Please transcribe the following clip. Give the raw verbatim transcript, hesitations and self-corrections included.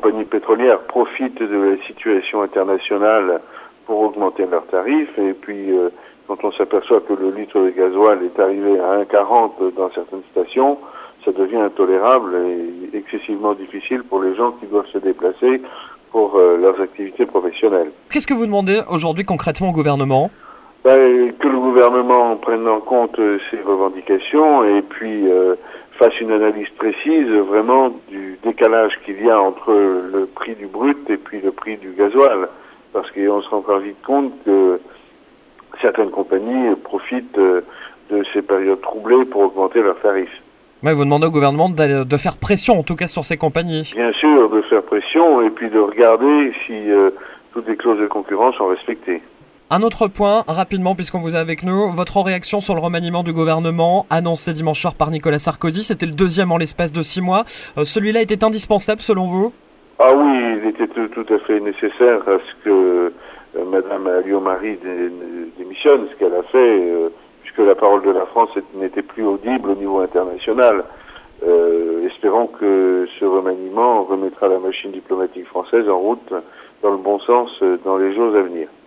compagnies pétrolières profitent de la situation internationale pour augmenter leurs tarifs. Et puis, euh, quand on s'aperçoit que le litre de gasoil est arrivé à un virgule quarante dans certaines stations, ça devient intolérable et excessivement difficile pour les gens qui doivent se déplacer pour euh, leurs activités professionnelles. Qu'est-ce que vous demandez aujourd'hui concrètement au gouvernement ? Ben, que le gouvernement prenne en compte euh, ces revendications et puis euh, fasse une analyse précise vraiment du décalage qu'il y a entre le prix du brut et puis le prix du gasoil. Parce qu'on se rend vite compte que certaines compagnies profitent euh, de ces périodes troublées pour augmenter leurs tarifs. Ouais, vous demandez au gouvernement de, de faire pression, en tout cas sur ces compagnies. Bien sûr, de faire pression et puis de regarder si euh, toutes les clauses de concurrence sont respectées. Un autre point, rapidement, puisqu'on vous a avec nous, votre réaction sur le remaniement du gouvernement, annoncé dimanche soir par Nicolas Sarkozy, c'était le deuxième en l'espace de six mois. Euh, celui-là était indispensable selon vous ? Ah oui, il était tout, tout à fait nécessaire à ce que euh, Madame Alliot-Marie dé, démissionne, ce qu'elle a fait, euh, puisque la parole de la France n'était plus audible au niveau international. Euh, espérons que ce remaniement remettra la machine diplomatique française en route dans le bon sens euh, dans les jours à venir.